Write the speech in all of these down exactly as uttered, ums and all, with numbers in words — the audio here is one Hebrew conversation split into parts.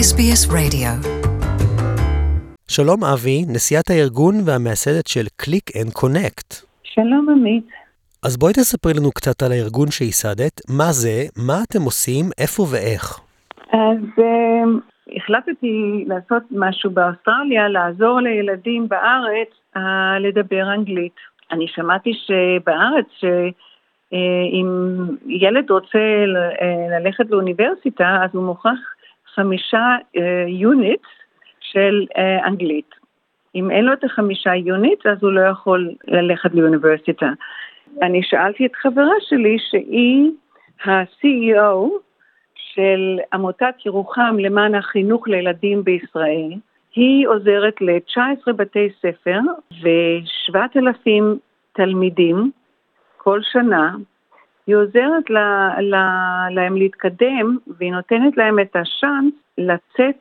אס בי אס Radio. שלום אבי, נשיאת הארגון והמייסדת של Click and Connect. שלום עמית. אז בואי תספרי לנו קצת על הארגון שייסדת, מה זה, מה אתם עושים, איפה ואיך. אז uh, החלטתי לעשות משהו באוסטרליה, לעזור לילדים בארץ uh, לדבר אנגלית. אני שמעתי שבארץ שאם uh, ילד רוצה ל- uh, ללכת לאוניברסיטה, אז הוא מוכרח חמישה יוניט uh, של uh, אנגלית. אם אין לו את החמישה יוניט, אז הוא לא יכול ללכת לאוניברסיטה. אני שאלתי את חברה שלי שהיא ה-סי אי או של עמותת ירוחם למען החינוך לילדים בישראל. היא עוזרת ל-תשע עשרה בתי ספר ו-שבעת אלפים תלמידים כל שנה. היא עוזרת לה, לה, להם להתקדם והיא נותנת להם את השאנס לצאת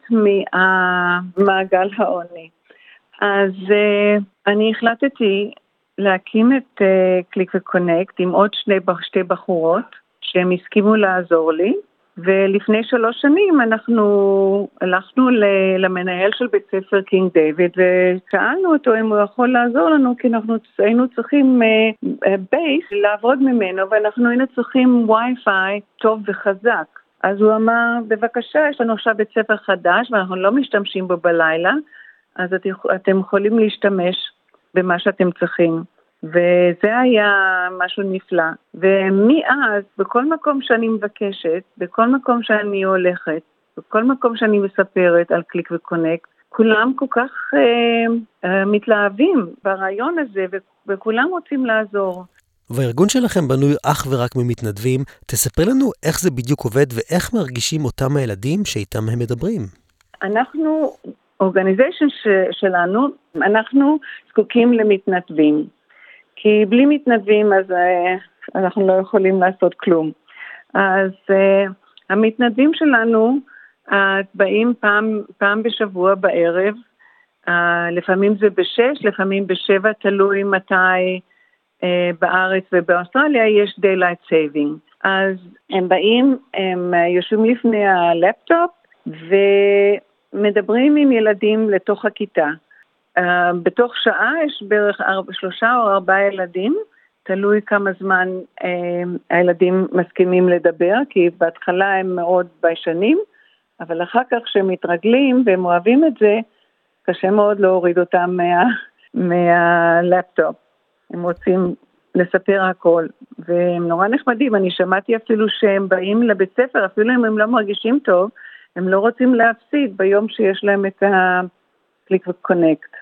מהמעגל העוני. אז uh, אני החלטתי להקים את uh, Click ו-Connect עם עוד שני, שתי בחורות שהם הסכימו לעזור לי, ולפני שלוש שנים אנחנו הלכנו למנהל של בית ספר קינג דיוויד ושאלנו אותו אם הוא יכול לעזור לנו, כי אנחנו היינו צריכים בייס uh, uh, לעבוד ממנו, ואנחנו היינו צריכים וי-פיי טוב וחזק. אז הוא אמר, בבקשה, יש לנו עכשיו בית ספר חדש ואנחנו לא משתמשים בו בלילה, אז את, אתם יכולים להשתמש במה שאתם צריכים. וזה היה משהו נפלא. ומאז, בכל מקום שאני מבקשת, בכל מקום שאני הולכת, בכל מקום שאני מספרת על קליק וקונקט, כולם כל כך אה, אה, מתלהבים ברעיון הזה, וכולם רוצים לעזור. והארגון שלכם בנוי אך ורק ממתנדבים. תספר לנו איך זה בדיוק עובד ואיך מרגישים אותם הילדים שאיתם הם מדברים. אנחנו, אורגניזיישן שלנו, אנחנו זקוקים למתנדבים. כי בלי מתנדבים אז uh, אנחנו לא יכולים לעשות כלום. אז uh, המתנדבים שלנו uh, באים פעם, פעם בשבוע בערב, uh, לפעמים זה בשש, לפעמים בשבע, תלוי מתי uh, בארץ ובאוסטרליה יש Daylight Saving. אז הם באים, הם uh, יושבים לפני הלפטופ ומדברים עם ילדים לתוך הכיתה. Uh, בתוך שעה יש בערך ארבע, שלושה או ארבעה ילדים, תלוי כמה זמן uh, הילדים מסכימים לדבר, כי בהתחלה הם מאוד ביישנים, אבל אחר כך שהם מתרגלים והם אוהבים את זה, קשה מאוד להוריד אותם מה, מהלפטופ. הם רוצים לספר הכל, והם נורא נחמדים. אני שמעתי אפילו שהם באים לבית ספר, אפילו אם הם לא מרגישים טוב, הם לא רוצים להפסיד ביום שיש להם את ה-Click ו-Connect.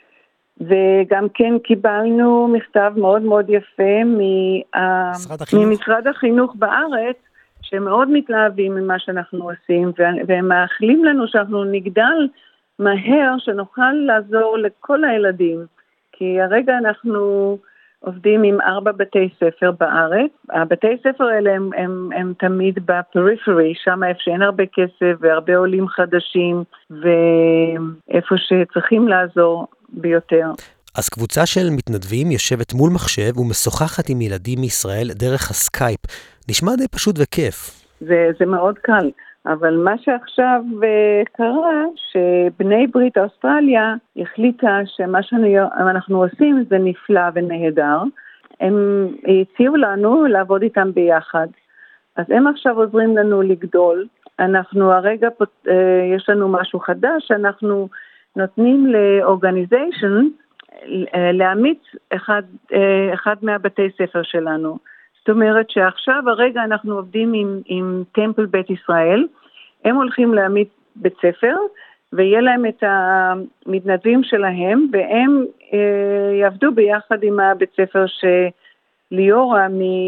וגם כן קיבלנו מכתב מאוד מאוד יפה משרד החינוך. ממשרד החינוך בארץ, שמאוד מתלהבים ממה שאנחנו עושים, והם מאחלים לנו שאנחנו נגדל מהר, שנוכל לעזור לכל הילדים, כי הרגע אנחנו עובדים עם ארבע בתי ספר בארץ. הבתי ספר האלה הם, הם, הם תמיד בפריפרי, שם איפה שאין הרבה כסף והרבה עולים חדשים, ואיפה שצריכים לעזור ביותר. אז קבוצה של מתנדבים יושבת מול מחשב ומשוחחת עם ילדים מישראל דרך הסקייפ. נשמע די פשוט וכיף. זה, זה מאוד קל. אבל מה שעכשיו קרה, שבני ברית אוסטרליה החליטה שמה שאנחנו עושים זה נפלא ונהדר. הם הציעו לנו לעבוד איתם ביחד. אז הם עכשיו עוזרים לנו לגדול. אנחנו הרגע, יש לנו משהו חדש, אנחנו נותנים לאורגניזיישן להמיץ אחד, אחד מהבתי ספר שלנו. זאת אומרת שעכשיו הרגע אנחנו עובדים עם, עם טמפל בית ישראל, הם הולכים להעמיד בית ספר, ויהיה להם את המתנדבים שלהם, והם אה, יעבדו ביחד עם הבית ספר שליאורה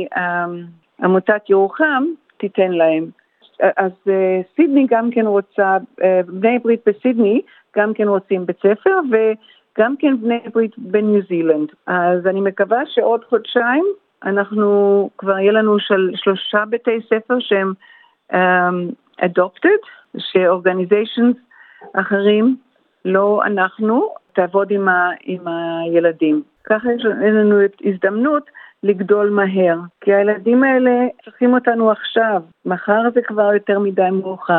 מעמותת ירוחם תיתן להם. אז אה, סידני גם כן רוצה, אה, בני ברית בסידני גם כן רוצים בית ספר, וגם כן בני ברית בניו זילנד. אז אני מקווה שעוד חודשיים, אנחנו כבר יהיה לנו של שלושה בתי ספר שהם um, adopted, שאורגניזיישנס אחרים, לא אנחנו, תעבוד עם, ה, עם הילדים. ככה יש לנו הזדמנות לגדול מהר, כי הילדים האלה צריכים אותנו עכשיו, מחר זה כבר יותר מדי מאוחר.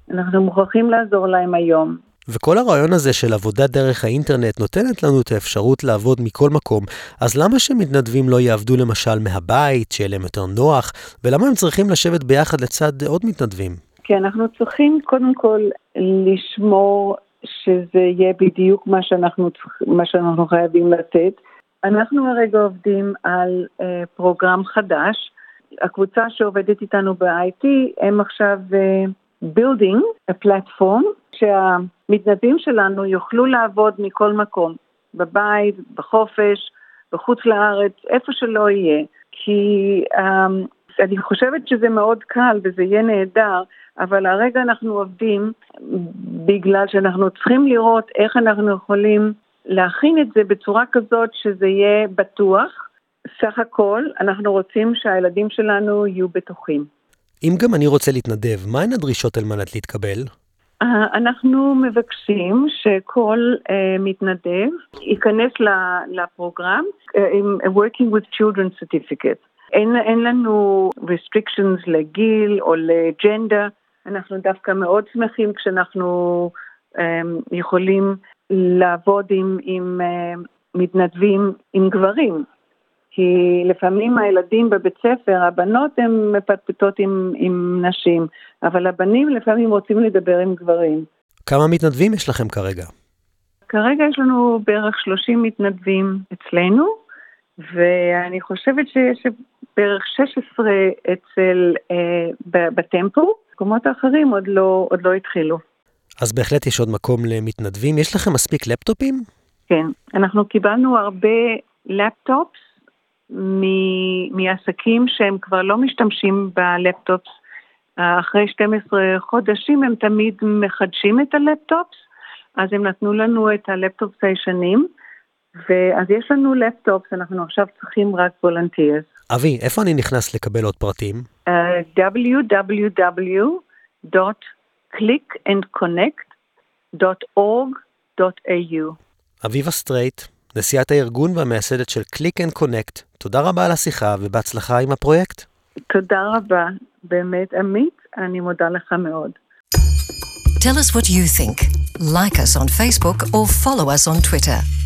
אנחנו מוכרחים לעזור להם היום. וכל הרעיון הזה של עבודה דרך האינטרנט נותנת לנו את האפשרות לעבוד מכל מקום, אז למה שמתנדבים לא יעבדו למשל מהבית, שיהיה להם יותר נוח, ולמה הם צריכים לשבת ביחד לצד עוד מתנדבים? כי אנחנו צריכים קודם כל לשמור שזה יהיה בדיוק מה שאנחנו, מה שאנחנו חייבים לתת. אנחנו הרגע עובדים על uh, פרוגרם חדש. הקבוצה שעובדת איתנו ב-איי טי הם עכשיו uh, building a platform שהמתנדבים שלנו יוכלו לעבוד מכל מקום, בבית, בחופש, בחוץ לארץ, איפה שלא יהיה. כי um, אני חושבת שזה מאוד קל וזה יהיה נהדר, אבל הרגע אנחנו עובדים בגלל שאנחנו צריכים לראות איך אנחנו יכולים להכין את זה בצורה כזאת שזה יהיה בטוח. סך הכל אנחנו רוצים שהילדים שלנו יהיו בטוחים. אם גם אני רוצה להתנדב, מהן הדרישות על מנת להתקבל? אנחנו מבקשים שכל uh, מתנדב ייכנס לפרוגרם עם uh, Working with Children Certificate. אין, אין לנו restrictions לגיל או לג'נדר. אנחנו דווקא מאוד שמחים כשאנחנו um, יכולים לעבוד עם, עם uh, מתנדבים, עם גברים. כי לפעמים הילדים בבית ספר, הבנות הן מפטפטות עם, עם נשים, אבל הבנים לפעמים רוצים לדבר עם גברים. כמה מתנדבים יש לכם כרגע? כרגע יש לנו בערך שלושים מתנדבים אצלנו, ואני חושבת שיש בערך שש עשרה אצל, אה, בטמפו, מקומות האחרים עוד לא, עוד לא התחילו. אז בהחלט יש עוד מקום למתנדבים. יש לכם מספיק לפטופים? כן, אנחנו קיבלנו הרבה לפטופס, מעסקים שהם כבר לא משתמשים בלפטופס. אחרי שנים עשר חודשים הם תמיד מחדשים את הלפטופס, אז הם נתנו לנו את הלפטופס הישנים, ואז יש לנו לפטופס, אנחנו עכשיו צריכים רק וולנטירס. אבי, איפה אני נכנס לקבל עוד פרטים? Uh, דאבליו דאבליו דאבליו דוט קליק אנד קונקט דוט אורג דוט איי יו. אביבה סטרייט, נשיאת הארגון והמייסדת של Click and Connect, תודה רבה על השיחה ובהצלחה עם הפרויקט. תודה רבה, באמת עמית, אני מודה לך מאוד. Tell us what you think. Like us on Facebook or follow us on Twitter.